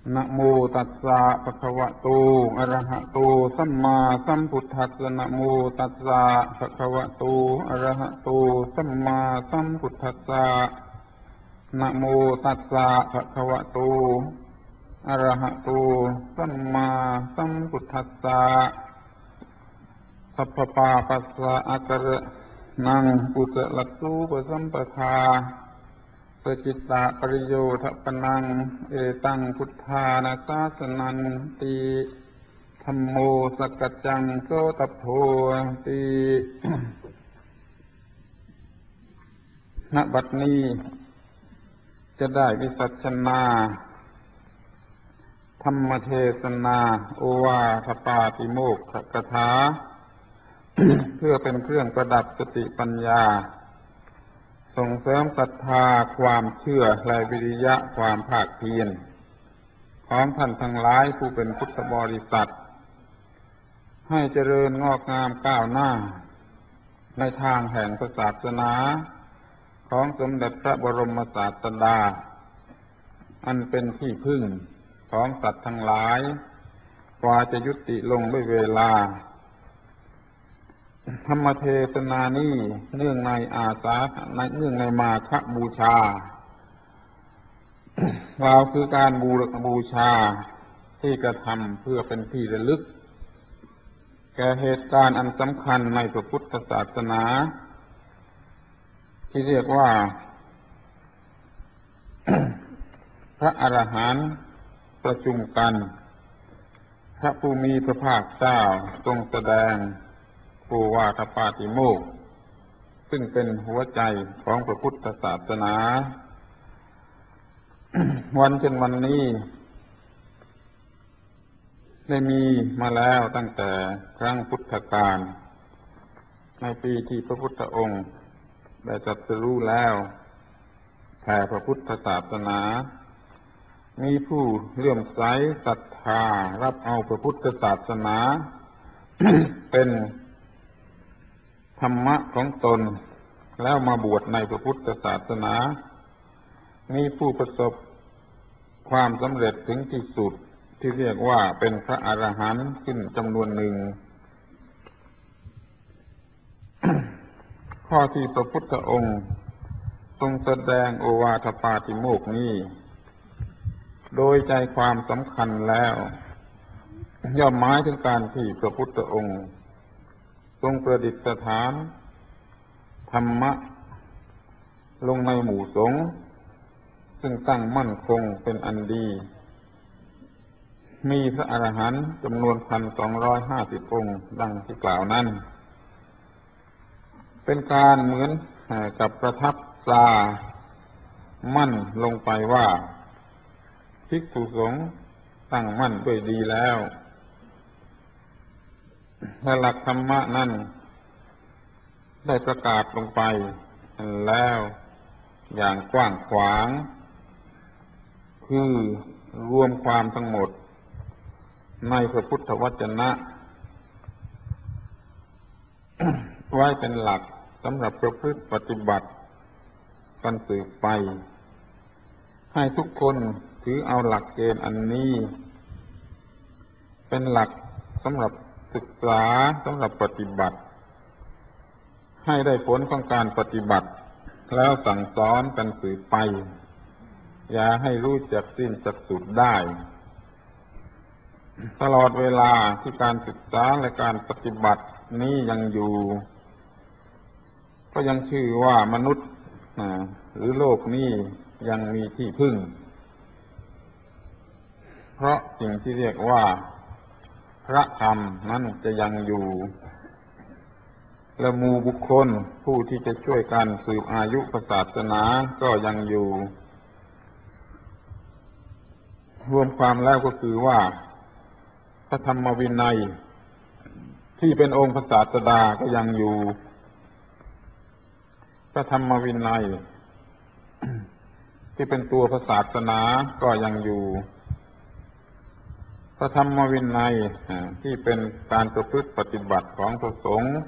นะโมตัสสะภะคะวะโตอะระหะโตสัมมาสัมพุทธัสสะนะโมตัสสะภะคะวะโตอะระหะโตสัมมาสัมพุทธัสสะนะโมตัสสะภะคะวะโตอะระหะโตสัมมาสัมพุทธัสสะสัพพปาปัสสะอะกะระนังกุศลตูปสัมปทาสจิตตะปริโยทปนังเอตังพุทธานาสาสนันติธัมโมสกจจังโสตโพติณบัดนี้จะได้วิสัชนาธรรมเทศนาโอวาทปาติโมกขกถา เพื่อเป็นเครื่องประดับสติปัญญาส่งเสริมศรัทธาความเชื่อและวิริยะความภาคเพียรของท่านทั้งหลายผู้เป็นพุทธบริษัทให้เจริญงอกงามก้าวหน้าในทางแห่งศาสนาของสมเด็จพระบรมศาสดาอันเป็นที่พึ่งของสัตว์ทั้งหลายกว่าจะยุติลงด้วยเวลาธรรมเทศนานี้เนื่องในเนื่องในมาฆบูชากล่าวคือการบูชาที่กระทำเพื่อเป็นที่ระลึกแก่เหตุการณ์อันสำคัญในพระพุทธศาสนาที่เรียกว่า พระอรหันต์ประชุมกันพระผู้มีพระภาคเจ้าทรงแสดงโอวาทปาติโมกข์ซึ่งเป็นหัวใจของพระพุทธศาสนา วันเช่นวันนี้ได้มีมาแล้วตั้งแต่ครั้งพุทธกาลในปีที่พระพุทธองค์ได้ตรัสรู้แล้วแผ่พระพุทธศาสนามีผู้เลื่อมใสศรัทธารับเอาพระพุทธศาสนา เป็นธรรมะของตนแล้วมาบวชในพระพุทธศาสนามีผู้ประสบความสำเร็จถึงที่สุดที่เรียกว่าเป็นพระอรหันต์ขึ้นจำนวนหนึ่ง ข้อที่พระพุทธองค์ทรงแสดงโอวาทปาติโมกข์นี้โดยใจความสำคัญแล้วย่อมหมายถึงการที่พระพุทธองค์ทรงประดิษฐานธรรมะลงในหมู่สงฆ์ซึ่งตั้งมั่นคงเป็นอันดีมีพระอรหันต์จำนวน 1,250 องค์ดังที่กล่าวนั้นเป็นการเหมือนกับประทับตรามั่นลงไปว่าภิกษุสงฆ์ตั้งมั่นด้วยดีแล้วและหลักธรรมะนั้นได้ประกาศลงไปแล้วอย่างกว้างขวางคือรวมความทั้งหมดในพระพุทธวจนะ ไว้เป็นหลักสำหรับประพฤติปฏิบัติกันสืบไปให้ทุกคนถือเอาหลักเกณฑ์อันนี้เป็นหลักสำหรับศึกษาสำหรับปฏิบัติให้ได้ผลของการปฏิบัติแล้วสั่งสอนกันสืบไปอย่าให้รู้จักสิ้นจักสุดได้ตลอดเวลาที่การศึกษาและการปฏิบัตินี้ยังอยู่ก็ยังชื่อว่ามนุษย์หรือโลกนี้ยังมีที่พึ่งเพราะสิ่งที่เรียกว่าพระธรรมนั้นจะยังอยู่และหมู่บุคคลผู้ที่จะช่วยกันสืบอายุศาสนาก็ยังอยู่รวมความแล้วก็คือว่าพระธรรมวินัยที่เป็นองค์พระศาสดาก็ยังอยู่พระธรรมวินัยที่เป็นตัวพระศาสนาก็ยังอยู่พระธรรมวินัยที่เป็นการประพฤติปฏิบัติของพระสงฆ์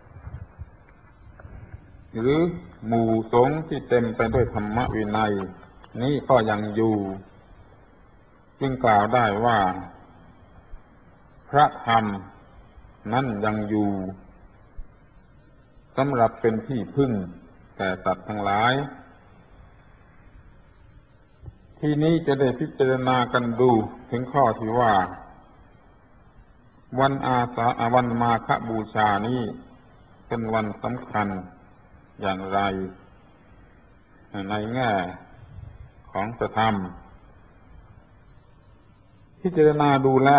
หรือหมู่สงฆ์ที่เต็มไปด้วยธรรมวินัยนี้ก็ยังอยู่จึงกล่าวได้ว่าพระธรรมนั้นยังอยู่สำหรับเป็นที่พึ่งแก่สัตว์ทั้งหลายทีนี้จะได้พิจารณากันดูถึงข้อที่ว่าวันมาฆบูชานี้เป็นวันสำคัญอย่างไรในแง่ของพระธรรมพิจารณาดูแล้ว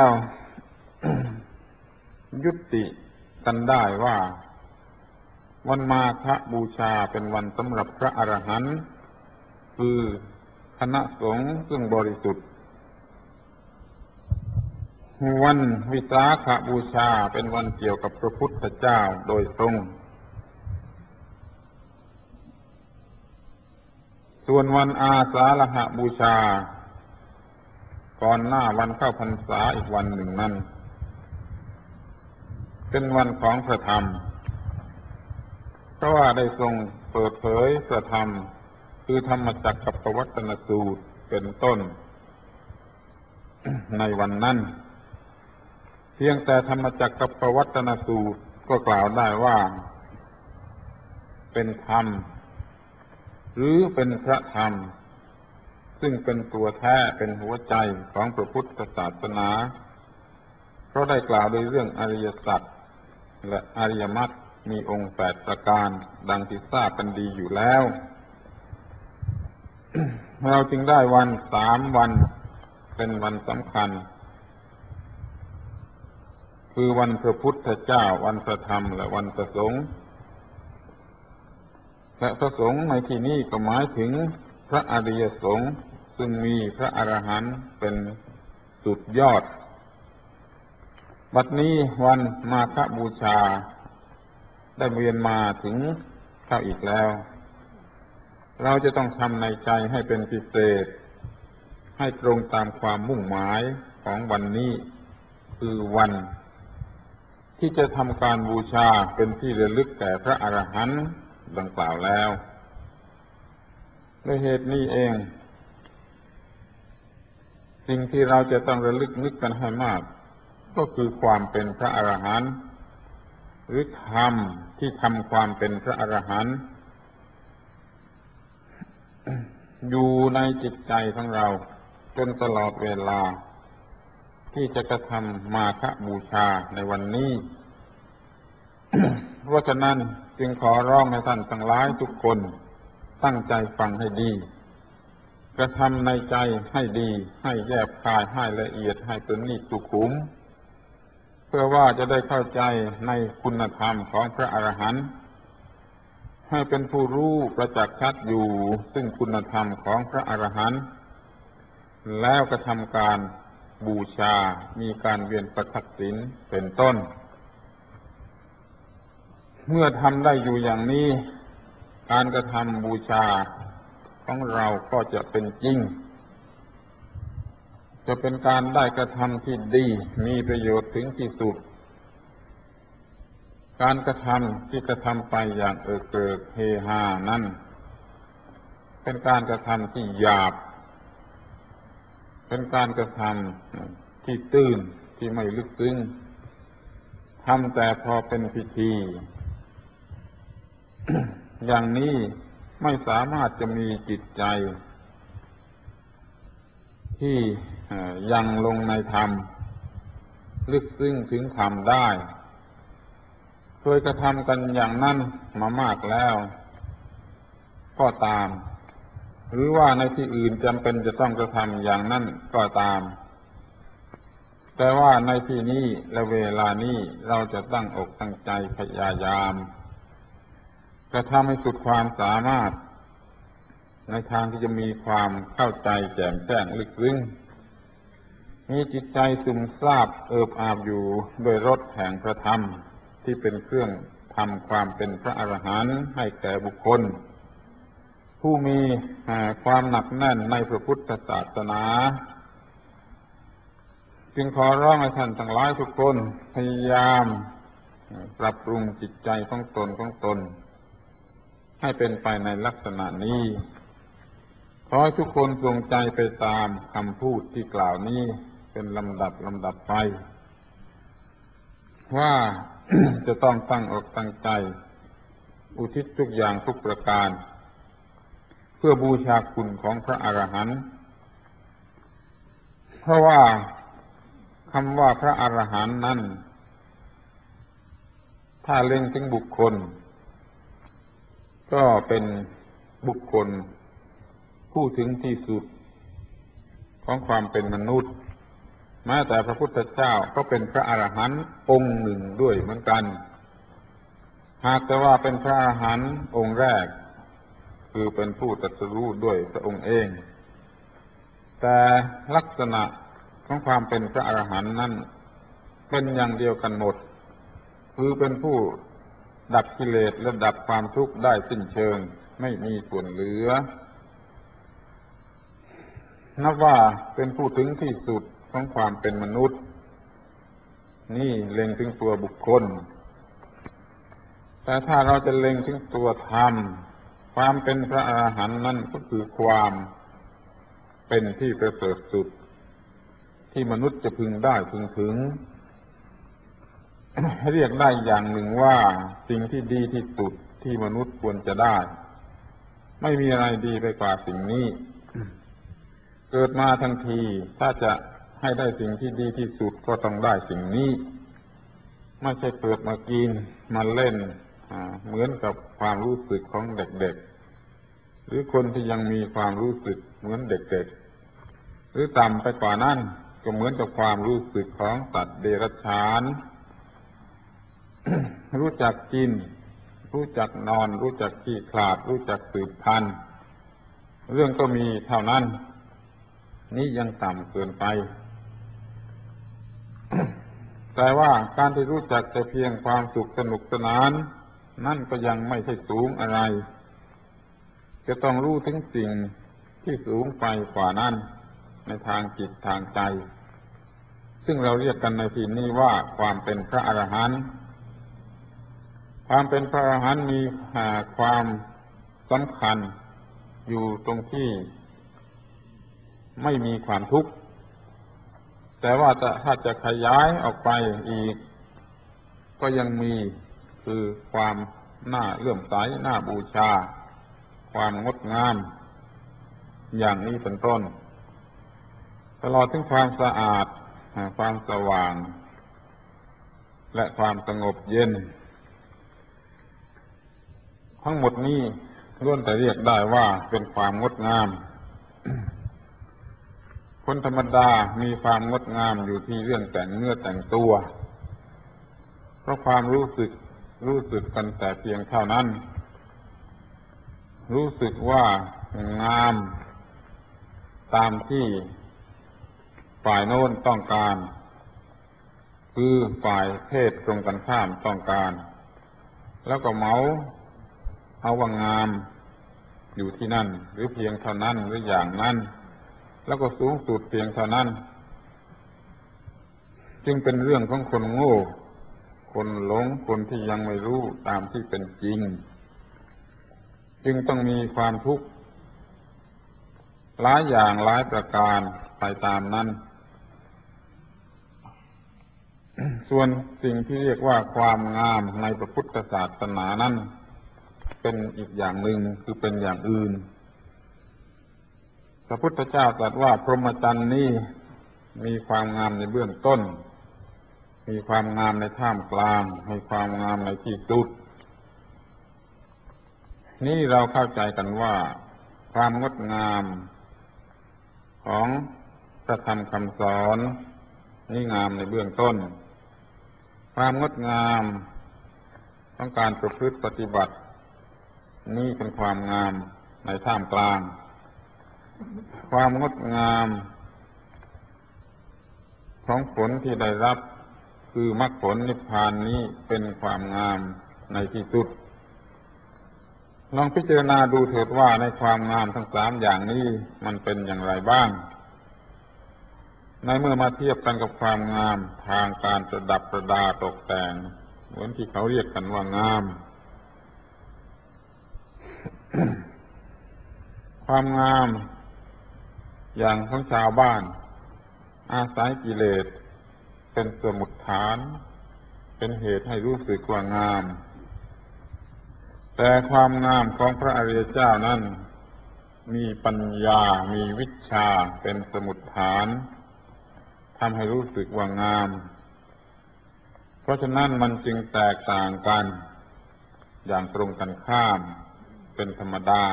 ยุติกันได้ว่าวันมาฆบูชาเป็นวันสำหรับพระอรหันต์คือคณะสงฆ์ซึ่งบริสุทธิ์วันวิสาขบูชาเป็นวันเกี่ยวกับพระพุทธเจ้าโดยตรงส่วนวันอาสาฬหบูชาก่อนหน้าวันเข้าพรรษาอีกวันหนึ่งนั้นเป็นวันของพระธรรมเพราะว่าได้ทรงเปิดเผยพระธรรมคือธรรมจักรกับปวัตตนสูตรเป็นต้น ในวันนั้นเพียงแต่ธรรมจักรกับปวัตตนสูตรก็กล่าวได้ว่าเป็นธรรมหรือเป็นพระธรรมซึ่งเป็นตัวแท้เป็นหัวใจของพระพุทธศาสนาเพราะได้กล่าวโดยเรื่องอริยสัจและอริยมรรคมีองค์8ประการดังที่ทราบกันดีอยู่แล้ว เราจึงได้วัน3วันเป็นวันสำคัญคือวันพระพุทธเจ้าวันพระธรรมและวันพระสงฆ์และพระสงฆ์ในที่นี้ก็หมายถึงพระอริยสงฆ์ซึ่งมีพระอรหันต์เป็นสุดยอดบัดนี้วันมาฆบูชาได้เวียนมาถึงเข้าอีกแล้วเราจะต้องทำในใจให้เป็นพิเศษให้ตรงตามความมุ่งหมายของวันนี้คือวันที่จะทำการบูชาเป็นที่ระลึกแก่พระอรหันต์ดังกล่าวแล้วด้วยเหตุนี้เองสิ่งที่เราจะต้องระลึกนึกกันให้มากก็คือความเป็นพระอรหันต์หรือธรรมที่ทำความเป็นพระอรหันต์อยู่ในจิตใจของเราจนตลอดเวลาที่จะกระทำมาฆบูชาในวันนี้ เพราะฉะนั้นจึงขอร้องให้ท่านทั้งหลายทุกคนตั้งใจฟังให้ดีกระทำในใจให้ดีให้แยบคายให้ละเอียดให้ประณีตสุขุมเพื่อว่าจะได้เข้าใจในคุณธรรมของพระอรหันต์ให้เป็นผู้รู้ประจักษ์ชัดอยู่ซึ่งคุณธรรมของพระอรหันต์แล้วกระทำการบูชามีการเวียนประทักษิณเป็นต้นเมื่อทำได้อยู่อย่างนี้การกระทำบูชาของเราก็จะเป็นจริงจะเป็นการได้กระทำที่ดีมีประโยชน์ถึงที่สุดการกระทำที่กระทำไปอย่างเกริกเฮฮานั้นเป็นการกระทำที่หยาบเป็นการกระทำที่ตื้นที่ไม่ลึกซึ้งทำแต่พอเป็นพิธี อย่างนี้ไม่สามารถจะมีจิตใจที่ยังลงในธรรมลึกซึ้งถึงธรรมได้เคยกระทำกันอย่างนั้นมามากแล้วก็ตามหรือว่าในที่อื่นจำเป็นจะต้องกระทำอย่างนั้นก็ตามแต่ว่าในที่นี้และเวลานี้เราจะตั้งอกตั้งใจพยายามกระทำให้สุดความสามารถในทางที่จะมีความเข้าใจแจ่มแจ้งลึกซึ้งมีจิตใจซึมซาบเอิบอาบอยู่โดยรสแห่งพระธรรมที่เป็นเครื่องทำความเป็นพระอรหันต์ให้แก่บุคคลผู้มีความหนักแน่นในพระพุทธศาสนาจึงขอร้องให้ท่านทั้งหลายทุกคนพยายามปรับปรุงจิตใจของตนให้เป็นไปในลักษณะนี้ขขอให้ทุกคนทรงใจไปตามคำพูดที่กล่าวนี้เป็นลำดับไปว่า จะต้องตั้งอกตั้งใจอุทิศทุกอย่างทุกประการเพื่อบูชาคุณของพระอรหันต์เพราะว่าคำว่าพระอรหันต์นั้นถ้าเล็งถึงบุคคลก็เป็นบุคคลผู้ถึงที่สุดของความเป็นมนุษย์แม้แต่พระพุทธเจ้าก็เป็นพระอรหันต์องค์หนึ่งด้วยเหมือนกันหากแต่ว่าเป็นพระอรหันต์องค์แรกคือเป็นผู้ตรัสรู้ด้วยพระองค์เองแต่ลักษณะของความเป็นพระอรหันต์นั้นเป็นอย่างเดียวกันหมดคือเป็นผู้ดับกิเลสและดับความทุกข์ได้สิ้นเชิงไม่มีส่วนเหลือนับว่าเป็นผู้ถึงที่สุดของความเป็นมนุษย์นี่เล็งถึงตัวบุคคลแต่ถ้าเราจะเล็งถึงตัวธรรมความเป็นพระอรหันต์นั่นก็คือความเป็นที่ประเสริฐสุดที่มนุษย์จะพึงได้พึงถึง เรียกได้อย่างหนึ่งว่าสิ่งที่ดีที่สุดที่มนุษย์ควรจะได้ไม่มีอะไรดีไปกว่าสิ่งนี้เกิดมาทั้งทีถ้าจะให้ได้สิ่งที่ดีที่สุดก็ต้องได้สิ่งนี้ไม่ใช่เปิดมากินมาเล่นเหมือนกับความรู้สึกของเด็กๆหรือคนที่ยังมีความรู้สึกเหมือนเด็กๆหรือต่ำไปกว่านั้นก็เหมือนกับความรู้สึกของสัตว์เดรัจฉาน รู้จักกินรู้จักนอนรู้จักขี้คลาดรู้จักสืบพันธุ์เรื่องก็มีเท่านั้นนี้ยังต่ำเกินไป แต่ว่าการที่รู้จักแต่เพียงความสุขสนุกสนานนั่นก็ยังไม่ใช่สูงอะไรจะต้องรู้ถึงสิ่งที่สูงไปกว่านั้นในทางจิตทางใจซึ่งเราเรียกกันในที่นี้ว่าความเป็นพระอรหันต์ความเป็นพระอรหันต์มีความสำคัญอยู่ตรงที่ไม่มีความทุกข์แต่ว่าถ้าจะขยายออกไปอีกก็ยังมีคือความน่าเลื่อมใสน่าบูชาความงดงามอย่างนี้เป็นต้นตลอดถึงความสะอาดความสว่างและความสงบเย็นทั้งหมดนี้ล้วนแต่เรียกได้ว่าเป็นความงดงามคนธรรมดามีความงดงามอยู่ที่เรื่องแต่งเนื้อแต่งตัวเพราะความรู้สึกกันแต่เพียงเท่านั้นรู้สึกว่างามตามที่ฝ่ายโน้นต้องการคือฝ่ายเพศตรงกันข้ามต้องการแล้วก็เหมาเอาว่างามอยู่ที่นั่นหรือเพียงเท่านั้นหรืออย่างนั้นแล้วก็สูงสุดเพียงเท่านั้นจึงเป็นเรื่องของคนโง่คนหลงคนที่ยังไม่รู้ตามที่เป็นจริงจึงต้องมีความทุกข์หลายอย่างหลายประการไปตามนั้น ส่วนสิ่งที่เรียกว่าความงามในพระพุทธศาสนานั้นเป็นอีกอย่างหนึ่งคือเป็นอย่างอื่นพระพุทธเจ้าตรัสว่าพรหมจรรย์นี้มีความงามในเบื้องต้นมีความงามในท่ามกลางมีความงามในที่สุดนี่เราเข้าใจกันว่าความงดงามของพระธรรมคำสอนนี่งามในเบื้องต้นความงดงามของการประพฤติปฏิบัตินี่เป็นความงามในท่ามกลางความงดงามของผลที่ได้รับคือมรรคผลนิพพานนี้เป็นความงามในที่สุดลองพิจารณาดูเถิดว่าในความงามทั้งสามอย่างนี้มันเป็นอย่างไรบ้างในเมื่อมาเทียบกันกับความงามทางการประดับประดาตกแต่งเหมือนที่เขาเรียกกันว่างาม ความงามอย่างของชาวบ้านอาศัยกิเลสเป็นสมุฏฐานเป็นเหตุให้รู้สึกว่างามแต่ความงามของพระอริยเจ้านั้นมีปัญญามีวิชชาเป็นสมุฏฐานทำให้รู้สึกว่างามเพราะฉะนั้นมันจึงแตกต่างกันอย่างตรงกันข้ามเป็นธรรมดา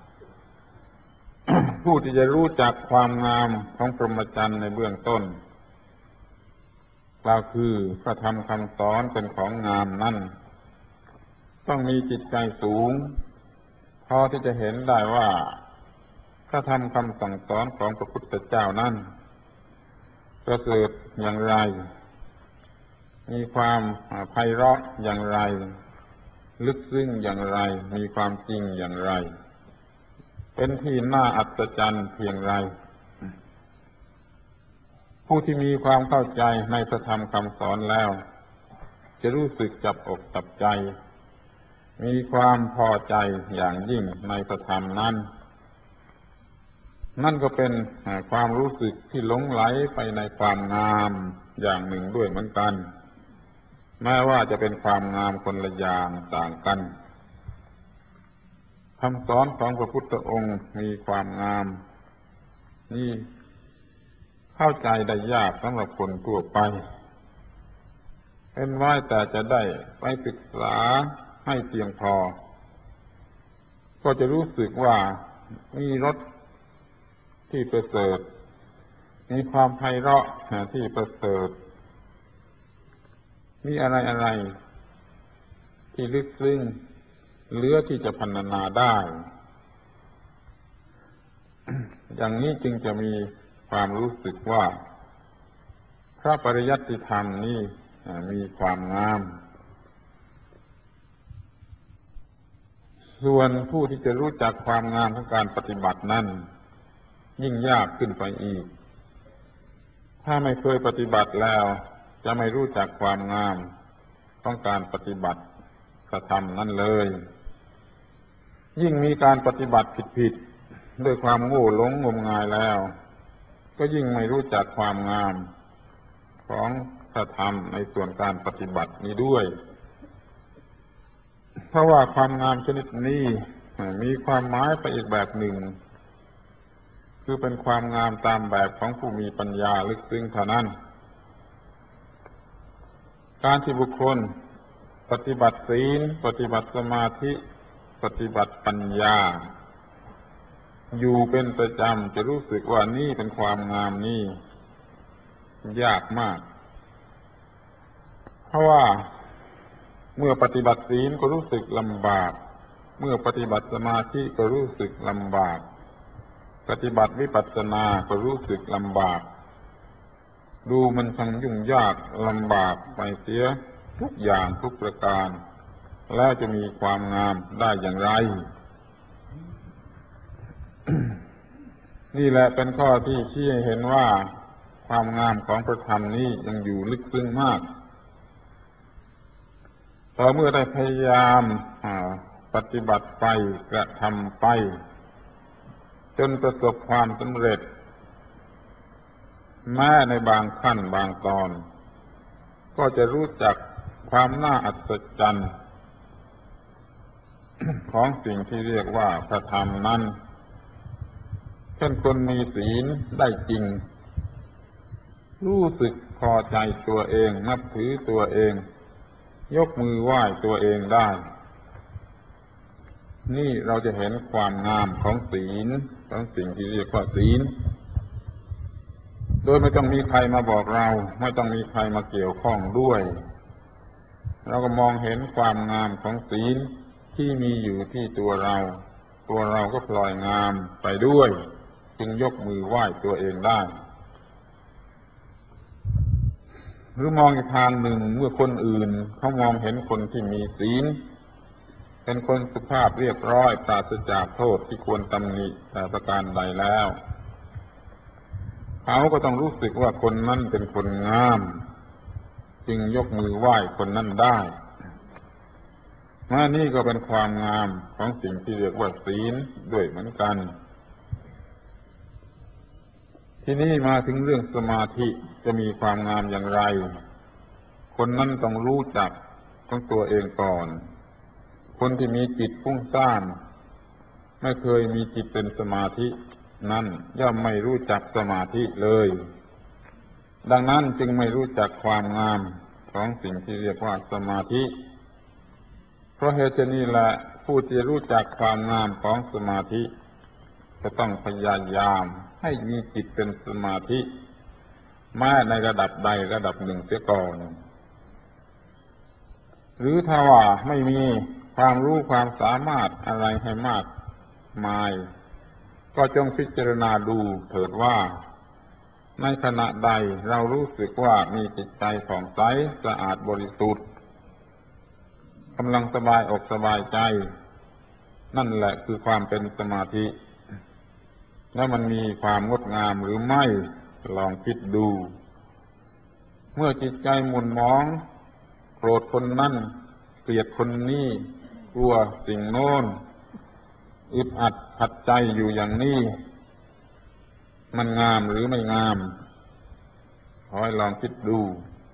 ผู้ที่จะรู้จักความงามของพรหมจรรย์ในเบื้องต้นกล่าวคือพระธรรมคำสอนเป็นของงามนั่นต้องมีจิตใจสูงพอที่จะเห็นได้ว่าพระธรรมคำสั่งสอนของพระพุทธเจ้านั้นประเสริฐอย่างไรมีความไพเราะอย่างไรลึกซึ้งอย่างไรมีความจริงอย่างไรเป็นที่น่าอัศจรรย์เพียงไรผู้ที่มีความเข้าใจในพระธรรมคำสอนแล้วจะรู้สึกจับอกจับใจมีความพอใจอย่างยิ่งในพระธรรมนั้นนั่นก็เป็นความรู้สึกที่หลงไหลไปในความงามอย่างหนึ่งด้วยเหมือนกันแม้ว่าจะเป็นความงามคนละอย่างต่างกันคำสอนของพระพุทธองค์มีความงามนี่เข้าใจได้ยากสำหรับคนทั่วไปเป็นไว้แต่จะได้ไปศึกษาให้เพียงพอก็จะรู้สึกว่ามีรสที่ประเสริฐมีความไพเราะที่ประเสริฐมีอะไรที่ลึกซึ้งเหลือที่จะพรรณนาได้ อย่างนี้จึงจะมีความรู้สึกว่าพระปริยัติธรรมนี้มีความงามส่วนผู้ที่จะรู้จักความงามของการปฏิบัตินั้นยิ่งยากขึ้นไปอีกถ้าไม่เคยปฏิบัติแล้วจะไม่รู้จักความงามของการปฏิบัติพระธรรมนั้นเลยยิ่งมีการปฏิบัติผิดๆด้วยความโง่หลงงมงายแล้วก็ยิ่งไม่รู้จักความงามของพระธรรมในส่วนการปฏิบัตินี้ด้วยเพราะว่าความงามชนิดนี้มีความหมายไปอีกแบบหนึ่งคือเป็นความงามตามแบบของผู้มีปัญญาลึกซึ้งเท่านั้นการที่บุคคลปฏิบัติศีลปฏิบัติสมาธิปฏิบัติปัญญาอยู่เป็นประจำจะรู้สึกว่านี่เป็นความงามนี่ยากมากเพราะว่าเมื่อปฏิบัติศีลก็รู้สึกลำบากเมื่อปฏิบัติสมาธิก็รู้สึกลำบากปฏิบัติวิปัสสนาก็รู้สึกลำบากดูมันทั้งยุ่งยากลำบากไปเสียทุกอย่างทุกประการแล้วจะมีความงามได้อย่างไร นี่แหละเป็นข้อที่ชี้ให้เห็นว่าความงามของพระธรรมนี้ยังอยู่ลึกซึ้งมากต่อเมื่อได้พยายามปฏิบัติไปกระทำไปจนประสบความสำเร็จแม้ในบางขั้นบางตอนก็จะรู้จักความน่าอัศจรรย์ของสิ่งที่เรียกว่าพระธรรมนั้นเช่นคนมีศีลได้จริงรู้สึกพอใจตัวเองนับถือตัวเองยกมือไหว้ตัวเองได้นี่เราจะเห็นความงามของศีลของสิ่งที่เรียกว่าศีลโดยไม่ต้องมีใครมาบอกเราไม่ต้องมีใครมาเกี่ยวข้องด้วยเราก็มองเห็นความงามของศีลที่มีอยู่ที่ตัวเราก็พลอยงามไปด้วยจึงยกมือไหว้ตัวเองได้หรือมองอีกทางหนึ่งเมื่อคนอื่นเขามองเห็นคนที่มีศีลเป็นคนสุภาพเรียบร้อยปราศจากโทษที่ควรตำหนิแต่ประการใดแล้วเขาก็ต้องรู้สึกว่าคนนั้นเป็นคนงามจึงยกมือไหว้คนนั้นได้นี่ก็เป็นความงามของสิ่งที่เรียกว่าศีลด้วยเหมือนกันทีนี้มาถึงเรื่องสมาธิจะมีความงามอย่างไร คนนั้นต้องรู้จักของตัวเองก่อน คนที่มีจิตฟุ้งซ่านไม่เคยมีจิตเป็นสมาธินั่นย่อมไม่รู้จักสมาธิเลยดังนั้นจึงไม่รู้จักความงามของสิ่งที่เรียกว่าสมาธิเพราะเหตุนี้แหละผู้ที่รู้จักความงามของสมาธิจะต้องพยายามให้มีจิตเป็นสมาธิแม้ในระดับใดระดับหนึ่งเสียก่อนหรือถ้าว่าไม่มีความรู้ความสามารถอะไรให้มากมายก็จงพิจารณาดูเถิดว่าในขณะใดเรารู้สึกว่ามีจิตใจผ่องใสสะอาดบริสุทธิ์กำลังสบายอกสบายใจนั่นแหละคือความเป็นสมาธิแล้วมันมีความงดงามหรือไม่ลองคิดดูเมื่อจิตใจหม่นหมองโกรธคนนั้นเกลียดคนนี้กลัวสิ่งโน้นอึดอัดขัดใจอยู่อย่างนี้มันงามหรือไม่งามขอให้ลองคิดดู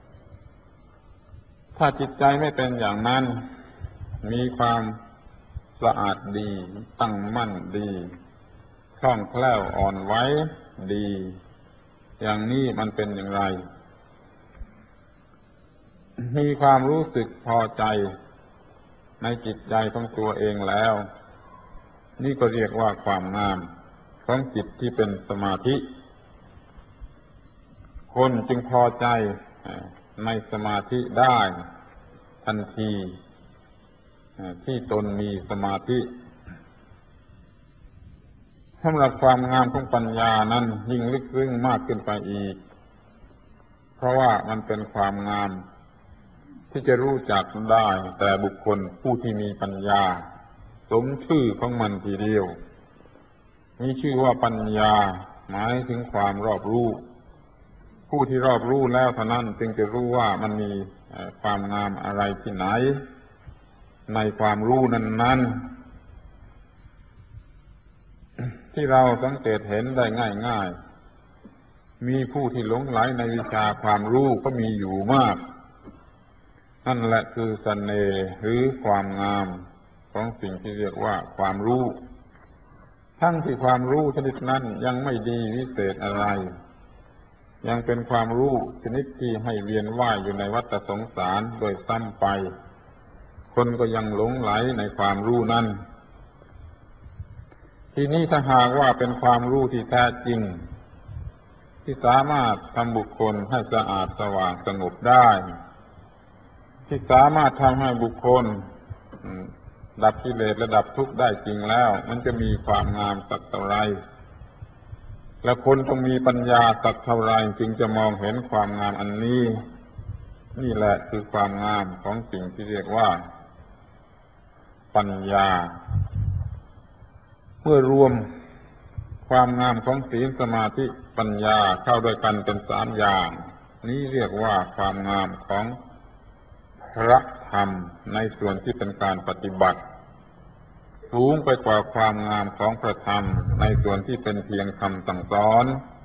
ถ้าจิตใจไม่เป็นอย่างนั้นมีความสะอาดดีตั้งมั่นดีคล่องแคล่วอ่อนไหวดีอย่างนี้มันเป็นอย่างไรมีความรู้สึกพอใจในจิตใจของตัวเองแล้วนี่ก็เรียกว่าความงามของจิตที่เป็นสมาธิคนจึงพอใจในสมาธิได้ทันทีที่ตนมีสมาธิสำหรับความงามของปัญญานั้นยิ่งลึกซึ้งมากขึ้นไปอีกเพราะว่ามันเป็นความงามที่จะรู้จักได้แต่บุคคลผู้ที่มีปัญญาสมชื่อของมันทีเดียวมีชื่อว่าปัญญาหมายถึงความรอบรู้ผู้ที่รอบรู้แล้วเท่านั้นจึงจะรู้ว่ามันมีความงามอะไรที่ไหนในความรู้นั้นๆที่เราสังเกตเห็นได้ง่ายๆมีผู้ที่หลงไหลในวิชาความรู้ก็มีอยู่มากนั่นแหละคือเสน่ห์หรือความงามของสิ่งที่เรียกว่าความรู้ทั้งที่ความรู้ชนิดนั้นยังไม่ดีวิเศษอะไรยังเป็นความรู้ชนิดที่ให้เวียนว่ายอยู่ในวัฏสงสารโดยซ้ำไปคนก็ยังหลงไหลในความรู้นั้นทีนี้ถ้าหากว่าเป็นความรู้ที่แท้จริงที่สามารถทำบุคคลให้สะอาดสว่างสงบได้ที่สามารถทำให้บุคคลดับกิเลสและดับทุกข์ได้จริงแล้วมันจะมีความงามสักเท่าไรและคนต้องมีปัญญาสักเท่าไรจึงจะมองเห็นความงามอันนี้นี่แหละคือความงามของสิ่งที่เรียกว่าปัญญาเมื่อรวมความงามของศีลสมาธิปัญญาเข้าด้วยกันเป็นสามอย่างนี้เรียกว่าความงามของพระธรรมในส่วนที่เป็นการปฏิบัติสูงไปกว่าความงามของพระธรรมในส่วนที่เป็นเพียงคำสั่งสอน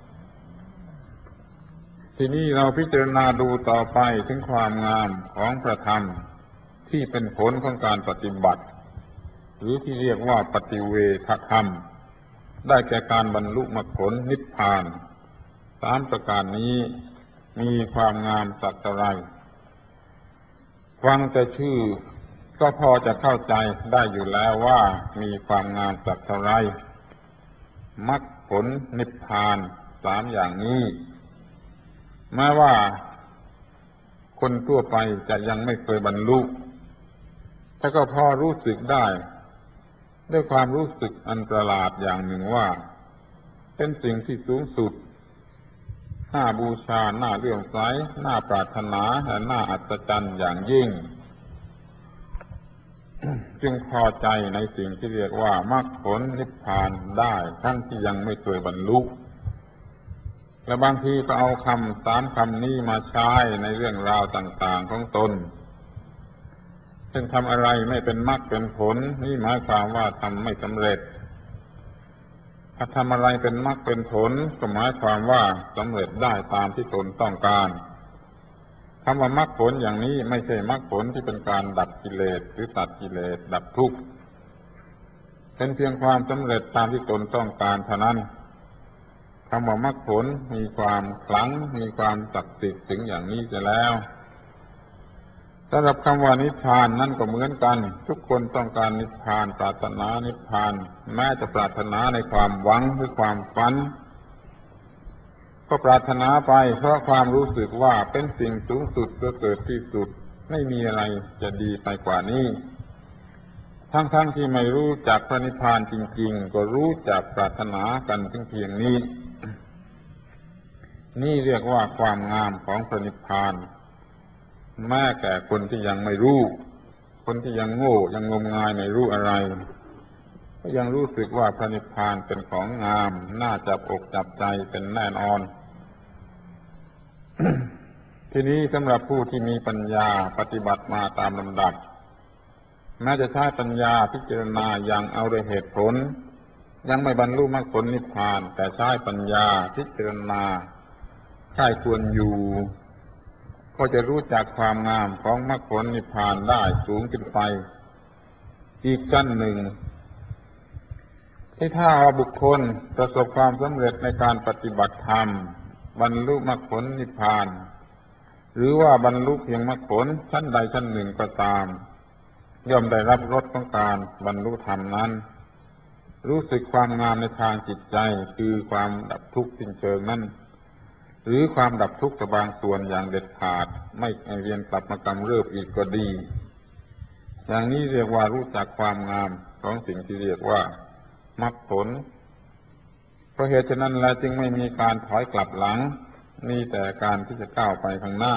ทีนี้เราพิจารณาดูต่อไปถึงความงามของพระธรรมที่เป็นผลของการปฏิบัติหรือที่เรียกว่าปฏิเวทธรรมได้แก่การบรรลุมรรคผลนิพพานสามประการนี้มีความงามสักเท่าไรฟังแต่ชื่อก็พอจะเข้าใจได้อยู่แล้วว่ามีความงามสักเท่าไรมรรคผลนิพพานสามอย่างนี้แม้ว่าคนทั่วไปจะยังไม่เคยบรรลุแต่ก็พอรู้สึกได้ด้วยความรู้สึกอันประหลาดอย่างหนึ่งว่าเป็นสิ่งที่สูงสุดน่าบูชาน่าเลื่อมใสน่าปรารถนาและน่าอัศจรรย์อย่างยิ่งจึงพอใจในสิ่งที่เรียกว่ามรรคผลนิพพานได้ทั้งที่ยังไม่เคยบรรลุและบางทีก็เอาคำสามคำนี้มาใช้ในเรื่องราวต่างๆของตนเช่นทำอะไรไม่เป็นมรรคเป็นผลนี่หมายความว่าทำไม่สำเร็จถ้าทำอะไรเป็นมรรคเป็นผลก็หมายความว่าสำเร็จได้ตามที่ตนต้องการคำว่ามรรคผลอย่างนี้ไม่ใช่มรรคผลที่เป็นการดับกิเลสหรือตัดกิเลสดับทุกข์เป็นเพียงความสำเร็จตามที่ตนต้องการเท่านั้นคำว่ามรรคผลมีความขลังมีความศักดิ์สิทธิ์ถึงอย่างนี้จะแล้วสำหรับคำว่านิพพานนั่นก็เหมือนกันทุกคนต้องการนิพพานปรารถนานิพพานแม้จะปรารถนาในความหวังหรือความฝันก็ปรารถนาไปเพราะความรู้สึกว่าเป็นสิ่งสูงสุดประเสริฐที่สุดไม่มีอะไรจะดีไปกว่านี้ทั้งที่ไม่รู้จักพระนิพพานจริงๆก็รู้จักปรารถนากันถึงเพียงนี้นี่เรียกว่าความงามของพระนิพพานแม้แก่คนที่ยังไม่รู้คนที่ยังโง่ยังงมงายไม่รู้อะไรก็ยังรู้สึกว่าพระนิพพานเป็นของงามน่าจับอกจับใจเป็นแน่นอน ทีนี้สำหรับผู้ที่มีปัญญาปฏิบัติมาตามลำดับแม้จะใช้ปัญญาพิจารณาอย่างเอาด้วยเหตุผลยังไม่บรรลุมรรคผลนิพพานแต่ใช้ปัญญาพิจารณาใคร่ควรอยู่ก็จะรู้จักความงามของมรรคผลนิพพานได้สูงขึ้นไปอีกขั้นหนึ่งที่ถ้าว่าบุคคลประสบความสำเร็จในการปฏิบัติธรรมบรรลุมรรคผลนิพพานหรือว่าบรรลุเพียงมรรคผลชั้นใดชั้นหนึ่งก็ตามย่อมได้รับรสของการบรรลุธรรมนั้นรู้สึกความงามในทางจิตใจคือความดับทุกข์สิ้นเชิงนั้นหรือความดับทุกข์แต่บางส่วนอย่างเด็ดขาดไม่เวียนกลับมากำเริบอีกก็ดีอย่างนี้เรียกว่ารู้จักความงามของสิ่งที่เรียกว่ามรรคผลเพราะเหตุฉะนั้นแล้วจึงไม่มีการถอยกลับหลังมีแต่การที่จะก้าวไปข้างหน้า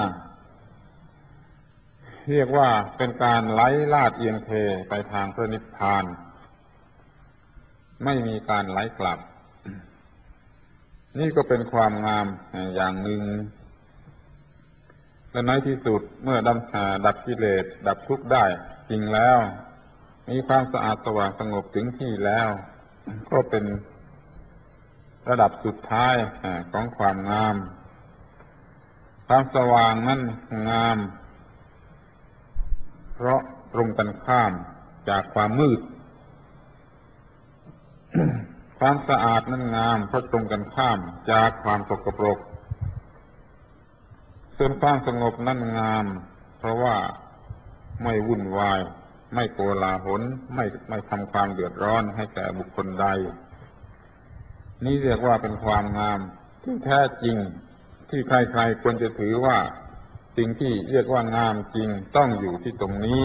เรียกว่าเป็นการไหลลาดเอียงเทไปทางพระนิพพานไม่มีการไหลกลับนี่ก็เป็นความงามอย่างหนึ่งและในที่สุดเมื่อดับกิเลสดับทุกข์ได้จริงแล้วมีความสะอาดสว่างสงบถึงที่แล้วก็เป็นระดับสุดท้ายของความงามความสว่างนั้นงามเพราะตรงกันข้ามจากความมืด ความสะอาดนั้นงามเพราะตรงกันข้ามจากความสกปรกส่วนความสงบนั้นงามเพราะว่าไม่วุ่นวายไม่โกลาหลไม่ทำความเดือดร้อนให้แก่บุคคลใดนี่เรียกว่าเป็นความงามที่แท้จริงที่ใครๆควรจะถือว่าสิ่งที่เรียกว่างามจริงต้องอยู่ที่ตรงนี้